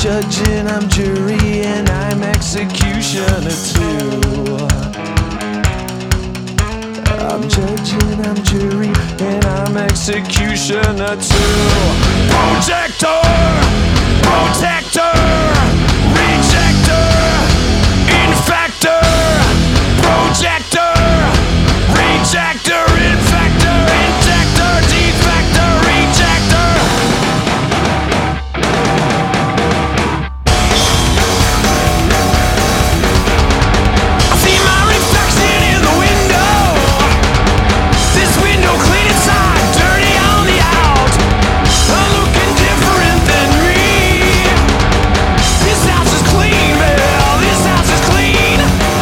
judge and I'm jury and I'm executioner too. I'm judge and I'm jury and I'm executioner too. Protector, protector, rejector, infector, projector, rejector, infector, injector, defector, rejector. I see my reflection in the window. This window clean inside, dirty on the out. I'm looking different than me. This house is clean, Bill. This house is clean.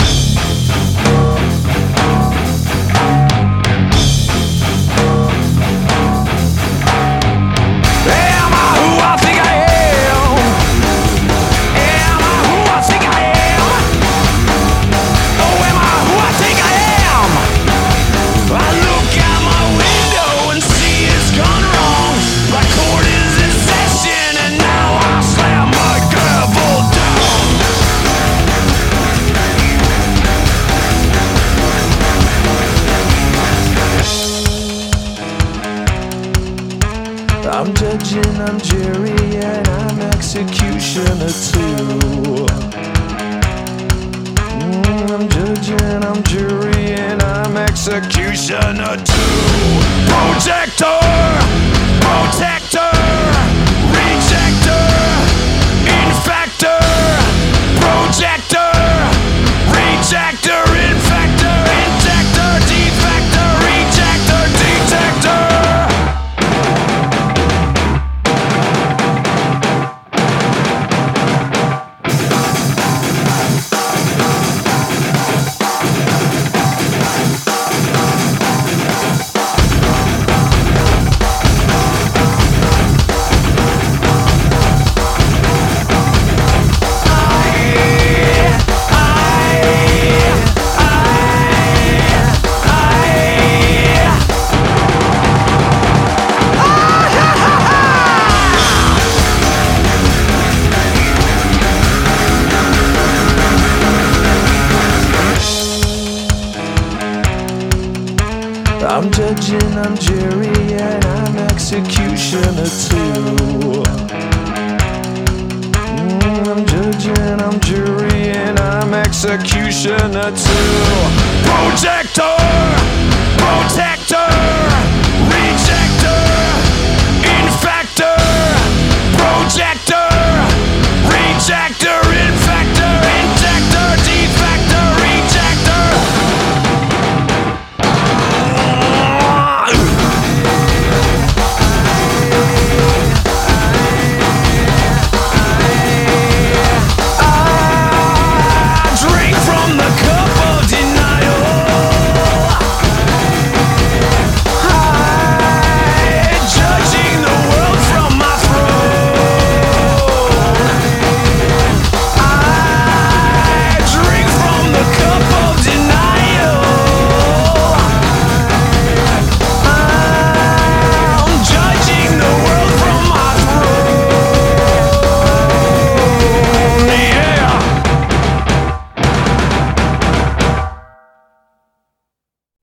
Am I who I think I am? Am I who I think I am? Oh, am I who I think I am? I look out my window and see it's gone wrong. My court is in session and now I slam my gavel down. I'm judging, I'm jury, and I'm executioner too. I'm judging, I'm jury, and I'm executioner too. Protector, protector, rejector, infector, projector, rejector, infector, injector, defector, rejector, detector. I'm judging, I'm jury, and I'm executioner too. I'm judging, I'm jury, and I'm executioner too. Protect